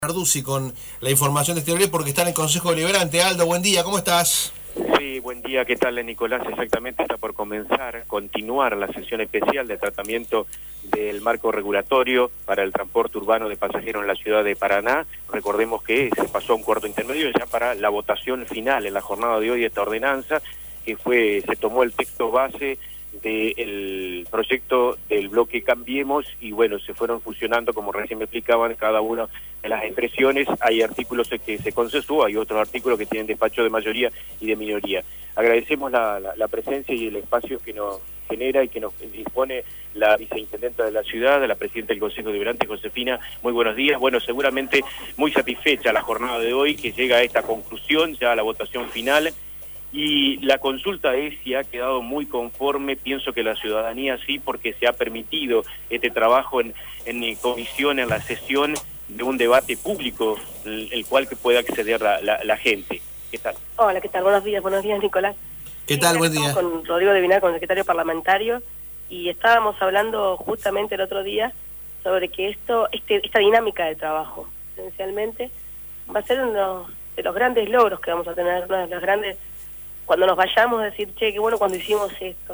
Narducci con la información de Exteriores porque está en el Consejo Deliberante. Aldo, buen día, ¿cómo estás? Sí, buen día, ¿qué tal, Nicolás? Exactamente, está por continuar la sesión especial de tratamiento del marco regulatorio para el transporte urbano de pasajeros en la ciudad de Paraná. Recordemos que se pasó a un cuarto intermedio ya para la votación final en la jornada de hoy de esta ordenanza, que se tomó el texto base del proyecto del bloque Cambiemos y bueno, se fueron fusionando, como recién me explicaban, cada una de las expresiones. Hay artículos que se consensuó, hay otros artículos que tienen despacho de mayoría y de minoría. Agradecemos la presencia y el espacio que nos genera y que nos dispone la viceintendenta de la ciudad, la presidenta del Consejo Deliberante, Josefina. Muy buenos días. Bueno, seguramente muy satisfecha la jornada de hoy, que llega a esta conclusión, ya a la votación final. Y la consulta es si ha quedado muy conforme. Pienso que la ciudadanía sí, porque se ha permitido este trabajo en comisión, en la sesión de un debate público, el cual que pueda acceder la gente. ¿Qué tal? Hola, ¿qué tal? Buenos días, Nicolás. ¿Qué tal? Buen día. Estamos con Rodrigo de Vinar, con el secretario parlamentario, y estábamos hablando justamente el otro día sobre que esta dinámica de trabajo, esencialmente, va a ser uno de los grandes logros que vamos a tener, una de las grandes, cuando nos vayamos a decir, che, qué bueno cuando hicimos esto,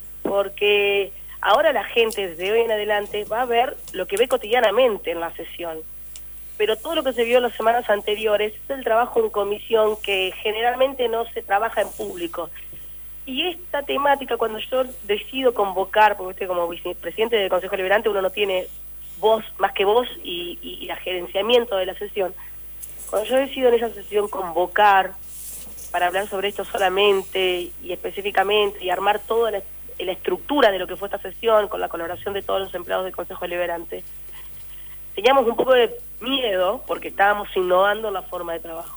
porque ahora la gente desde hoy en adelante va a ver lo que ve cotidianamente en la sesión, pero todo lo que se vio en las semanas anteriores es el trabajo en comisión que generalmente no se trabaja en público. Y esta temática, cuando yo decido convocar, porque usted como vicepresidente del Consejo Deliberante uno no tiene voz, más que voz y el gerenciamiento de la sesión, cuando yo decido en esa sesión convocar para hablar sobre esto solamente y específicamente y armar toda la estructura de lo que fue esta sesión con la colaboración de todos los empleados del Consejo Deliberante, teníamos un poco de miedo porque estábamos innovando en la forma de trabajo.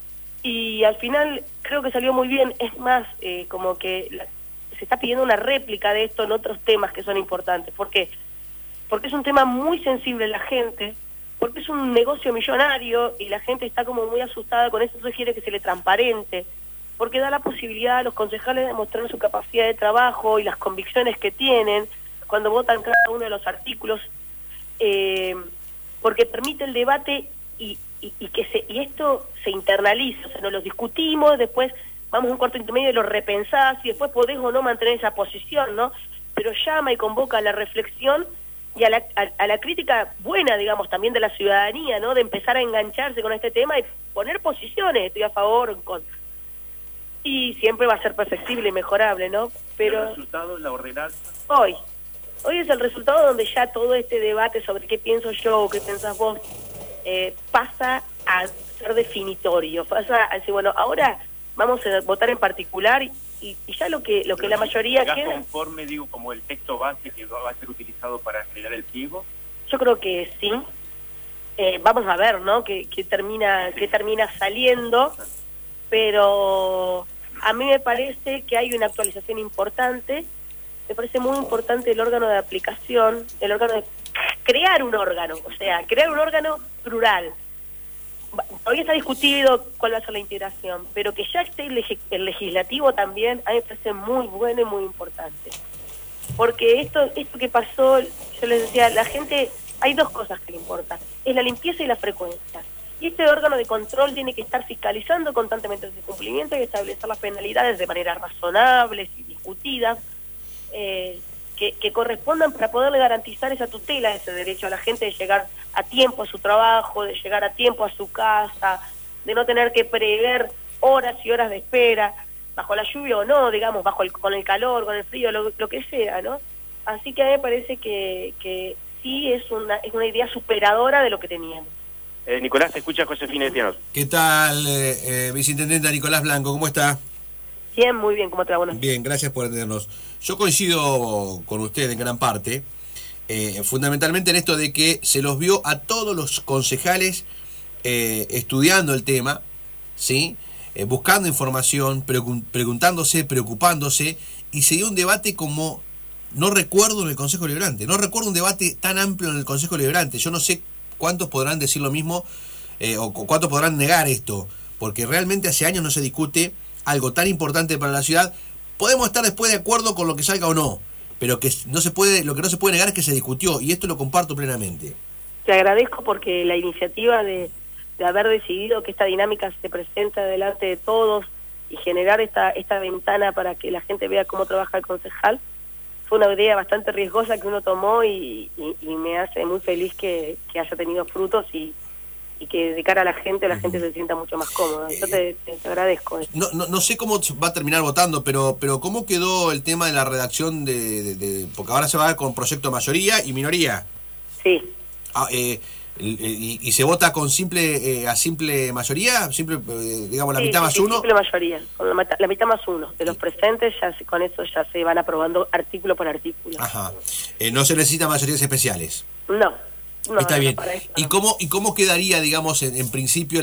Y al final creo que salió muy bien. Es más, como que se está pidiendo una réplica de esto en otros temas que son importantes. ¿Por qué? Porque es un tema muy sensible en la gente, porque es un negocio millonario y la gente está como muy asustada con eso, entonces quiere que se le transparente, porque da la posibilidad a los concejales de mostrar su capacidad de trabajo y las convicciones que tienen cuando votan cada uno de los artículos, porque permite el debate y esto se internaliza, o sea, nos lo discutimos, después vamos a un cuarto intermedio y lo repensás y después podés o no mantener esa posición, ¿no? Pero llama y convoca a la reflexión y a la crítica buena, digamos, también de la ciudadanía, ¿no? De empezar a engancharse con este tema y poner posiciones, estoy a favor o en contra. Y siempre va a ser perfectible y mejorable, ¿no? Pero ¿el resultado, la ordenanza? Hoy es el resultado donde ya todo este debate sobre qué pienso yo o qué pensás vos pasa a ser definitorio, pasa a decir, bueno, ahora vamos a votar en particular y ya lo que la mayoría queda conforme, digo, como el texto base que va a ser utilizado para generar el pliego. Yo creo que sí. Vamos a ver, ¿no? qué termina saliendo, pero a mí me parece que hay una actualización importante. Me parece muy importante el órgano de aplicación, el órgano de crear un órgano plural. Todavía está discutido cuál va a ser la integración, pero que ya esté el legislativo también, a mí me parece muy bueno y muy importante. Porque esto que pasó, yo les decía, la gente, hay dos cosas que le importan, es la limpieza y la frecuencia. Y este órgano de control tiene que estar fiscalizando constantemente ese cumplimiento y establecer las penalidades de manera razonables y discutidas, que correspondan para poderle garantizar esa tutela, ese derecho a la gente de llegar a tiempo a su trabajo, de llegar a tiempo a su casa, de no tener que prever horas y horas de espera, bajo la lluvia o no, digamos, con el calor, con el frío, lo que sea, ¿no? Así que a mí me parece que sí es una idea superadora de lo que teníamos. Nicolás, te escucha Josefina Etienne. ¿Qué tal, viceintendenta Nicolás Blanco? ¿Cómo está? Bien, muy bien, ¿cómo te va? Buenos días. Bien, gracias por atendernos. Yo coincido con usted en gran parte, fundamentalmente en esto de que se los vio a todos los concejales estudiando el tema, ¿sí? Buscando información, preguntándose, preocupándose, y se dio un debate como no recuerdo en el Consejo Deliberante. No recuerdo un debate tan amplio en el Consejo Deliberante. Yo no sé cuántos podrán decir lo mismo o cuántos podrán negar esto, porque realmente hace años no se discute algo tan importante para la ciudad. Podemos estar después de acuerdo con lo que salga o no, pero que no se puede, lo que no se puede negar es que se discutió, y esto lo comparto plenamente. Te agradezco porque la iniciativa de haber decidido que esta dinámica se presente delante de todos y generar esta ventana para que la gente vea cómo trabaja el concejal, fue una idea bastante riesgosa que uno tomó y me hace muy feliz que haya tenido frutos y que de cara a la gente se sienta mucho más cómoda. Yo te agradezco eso. No sé cómo va a terminar votando, pero ¿cómo quedó el tema de la redacción porque ahora se va a ver con proyecto mayoría y minoría? Sí. Y se vota con a simple mayoría, digamos la sí, mitad sí, más sí, uno. Simple mayoría, con la mitad más uno de los presentes, con eso ya se van aprobando artículo por artículo. Ajá. No se necesitan mayorías especiales. No. Está bien. ¿Y no. cómo quedaría, digamos, en principio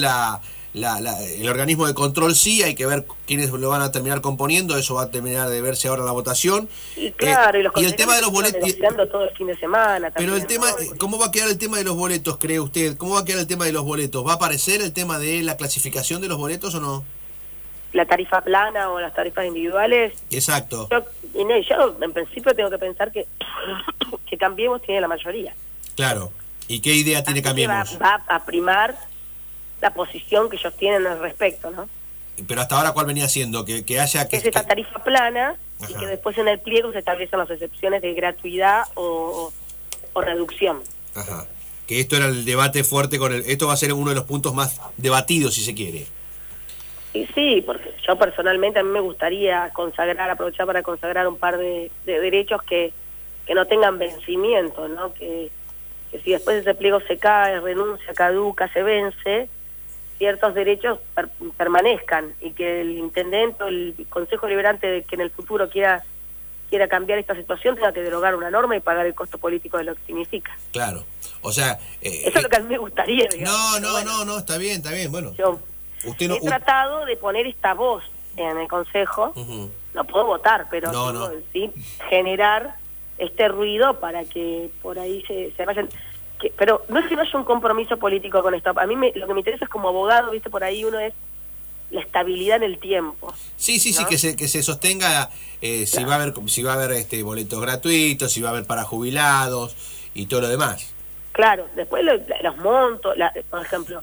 el organismo de control? Sí, hay que ver quiénes lo van a terminar componiendo, eso va a terminar de verse ahora en la votación. Y claro, y el tema de los boletos. Negociando todo el fin de semana. Pero también, el tema, ¿no? ¿cómo va a quedar el tema de los boletos, cree usted? ¿Cómo va a quedar el tema de los boletos? ¿Va a aparecer el tema de la clasificación de los boletos o no? La tarifa plana o las tarifas individuales. Exacto. Yo en principio tengo que pensar que Cambiemos tiene la mayoría. Claro. ¿Y qué idea tiene Cambiemos? Va a primar la posición que ellos tienen al respecto, ¿no? Pero hasta ahora, ¿cuál venía siendo? Que haya... Es esta tarifa plana. Ajá. Y que después en el pliego se establecen las excepciones de gratuidad o reducción. Ajá. Que esto era el debate fuerte esto va a ser uno de los puntos más debatidos, si se quiere. Y sí, porque yo personalmente a mí me gustaría aprovechar para consagrar un par de derechos que no tengan vencimiento, ¿no? Que si después ese pliego se cae, renuncia, caduca, se vence, ciertos derechos permanezcan y que el intendente o el consejo liberante que en el futuro quiera cambiar esta situación tenga que derogar una norma y pagar el costo político de lo que significa. Claro, o sea... eso es lo que a mí me gustaría, digamos. No, está bien, bueno. Yo he tratado de poner esta voz en el consejo, no puedo votar, pero sí generar este ruido para que por ahí se vayan... pero no es que no haya un compromiso político con esto. A mí lo que me interesa es como abogado, viste, por ahí uno es la estabilidad en el tiempo. Sí, ¿no? que se sostenga claro. si va a haber boletos gratuitos, si va a haber para jubilados y todo lo demás. Claro, después los montos, por ejemplo,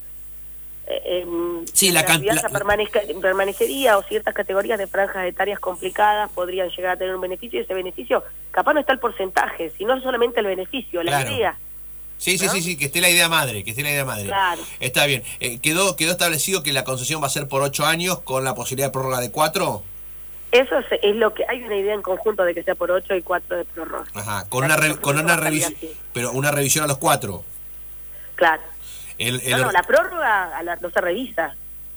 la fianza permanecería o ciertas categorías de franjas etarias complicadas podrían llegar a tener un beneficio y ese beneficio capaz no está el porcentaje, sino solamente el beneficio, la idea. Sí, ¿no? sí, que esté la idea madre, Claro. Está bien. ¿Quedó establecido que la concesión va a ser por 8 años con la posibilidad de prórroga de 4? Eso es lo que hay una idea en conjunto de que sea por 8 y 4 de prórroga. Ajá, con una revisión, pero una revisión a los 4. Claro. La prórroga no se revisa.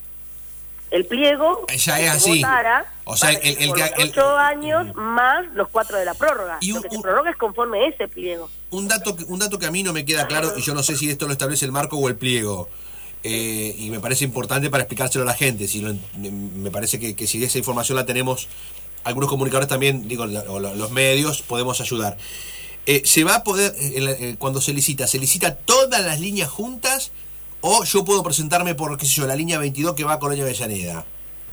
El pliego ya es así. O sea, el 8 años más los 4 de la prórroga. Lo que se prorroga es conforme ese pliego. Un dato que a mí no me queda claro, y yo no sé si esto lo establece el marco o el pliego, y me parece importante para explicárselo a la gente. Me parece que si esa información la tenemos, algunos comunicadores también, o los medios, podemos ayudar. ¿Se va a poder, cuando se licita todas las líneas juntas, o yo puedo presentarme por, la línea 22 que va a Colonia Avellaneda?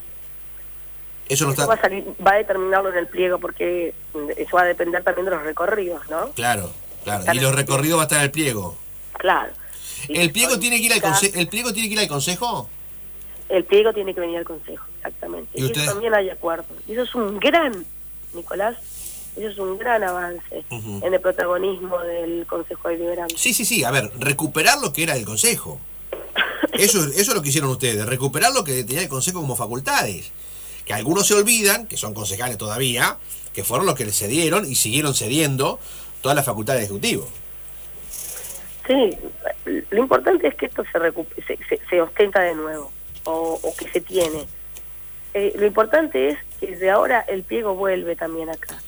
Eso no está... va a determinarlo en el pliego, porque eso va a depender también de los recorridos, ¿no? Claro. Y los recorridos va a estar en el pliego. Claro. ¿El pliego tiene que ir al consejo? ¿El pliego tiene que ir al consejo? El pliego tiene que venir al consejo, exactamente. Y eso también hay acuerdo. Y eso es un gran, Nicolás, avance en el protagonismo del Consejo Deliberante. Sí, a ver, recuperar lo que era el consejo. Eso es lo que hicieron ustedes, recuperar lo que tenía el consejo como facultades. Que algunos se olvidan, que son concejales todavía, que fueron los que le cedieron y siguieron cediendo todas las facultades del Ejecutivo. Sí, lo importante es que esto se ostenta de nuevo, o que se tiene. Lo importante es que desde ahora el pliego vuelve también acá.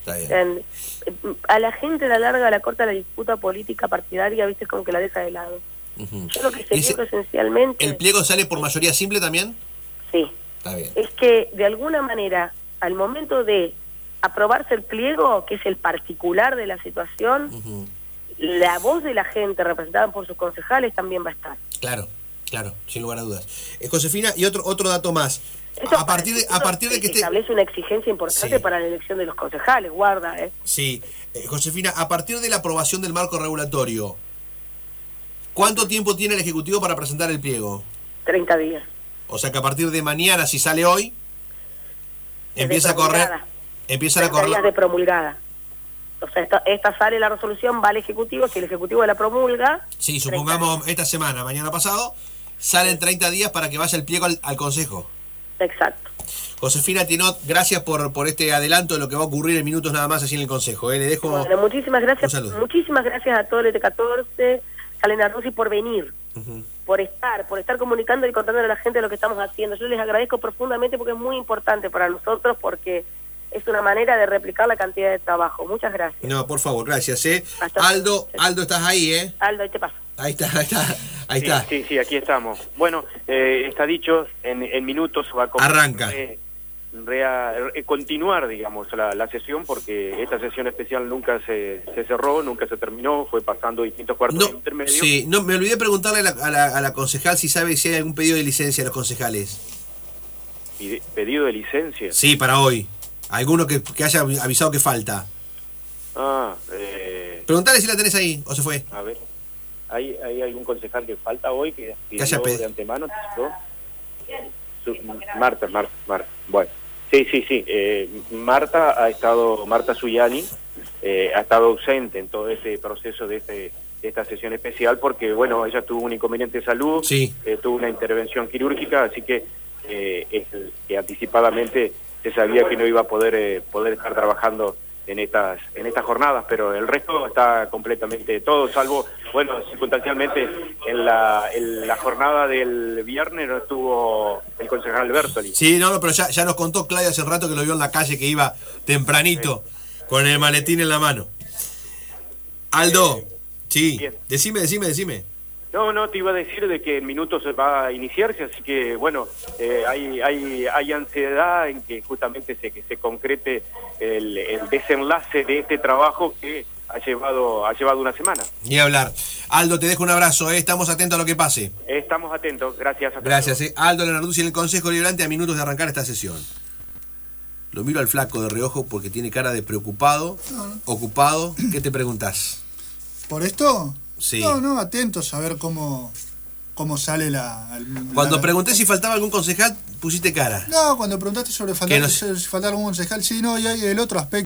A la gente a la larga, a la corta, la disputa política partidaria, viste, como que la deja de lado. Yo lo que celebro esencialmente... ¿El pliego sale por mayoría simple también? Sí. Está bien. Es que de alguna manera, al momento de aprobarse el pliego, que es el particular de la situación, la voz de la gente representada por sus concejales también va a estar. Claro, sin lugar a dudas. Josefina, y otro dato más. A partir de que establece una exigencia importante para la elección de los concejales, guarda, Sí, Josefina, a partir de la aprobación del marco regulatorio, ¿Cuánto tiempo tiene el Ejecutivo para presentar el pliego? 30 días. O sea que a partir de mañana, si sale hoy, empieza a correr. Empiezan a 30 correr. días de promulgada. O sea, esta sale la resolución, va al Ejecutivo, si el Ejecutivo la promulga... Sí, supongamos esta semana, mañana pasado, salen 30 días para que vaya el pliego al Consejo. Exacto. Josefina Tinot, gracias por este adelanto de lo que va a ocurrir en minutos nada más así en el Consejo. Le dejo bueno, muchísimas gracias. un saludo. Muchísimas gracias a todo el ET14, Salena Rossi, por venir, por estar comunicando y contándole a la gente lo que estamos haciendo. Yo les agradezco profundamente porque es muy importante para nosotros, porque es una manera de replicar la cantidad de trabajo. Muchas gracias. No, por favor, gracias. Hasta Aldo, estás ahí, Aldo, ahí te paso. Ahí está. Sí, aquí estamos. Bueno, está dicho, en minutos va a comenzar, Arranca. Continuar, digamos, la sesión, porque esta sesión especial nunca se cerró, nunca se terminó, fue pasando distintos cuartos intermedios. Sí, no, me olvidé preguntarle a la concejal si sabe si hay algún pedido de licencia a los concejales. ¿Pedido de licencia? Sí, para hoy. ¿Alguno que haya avisado que falta? Preguntale si la tenés ahí, o se fue. A ver, ¿hay algún concejal que falta hoy que haya de antemano? Marta. Bueno, sí. Marta Suyani ha estado ausente en todo este proceso de esta sesión especial porque, bueno, ella tuvo un inconveniente de salud, sí. Tuvo una intervención quirúrgica, así que anticipadamente se sabía que no iba a poder estar trabajando en estas jornadas, pero el resto está completamente todo, salvo, bueno, circunstancialmente en la jornada del viernes no estuvo el concejal Bertoli. Sí, no, pero ya nos contó Claudia hace rato que lo vio en la calle, que iba tempranito, con el maletín en la mano. Aldo, sí, bien. Decime. No, te iba a decir de que en minutos va a iniciarse, así que bueno, hay ansiedad en que justamente se concrete el desenlace de este trabajo que ha llevado una semana. Ni hablar. Aldo, te dejo un abrazo, estamos atentos a lo que pase. Estamos atentos, gracias. Gracias, Aldo Lenarduzzi en el Consejo Liberante a minutos de arrancar esta sesión. Lo miro al flaco de reojo porque tiene cara de preocupado, ocupado. ¿Qué te preguntás? ¿Por esto? Sí. No, atentos a ver cómo sale Cuando pregunté si faltaba algún concejal, pusiste cara. No, cuando preguntaste sobre si faltaba algún concejal, sí, no, y hay el otro aspecto.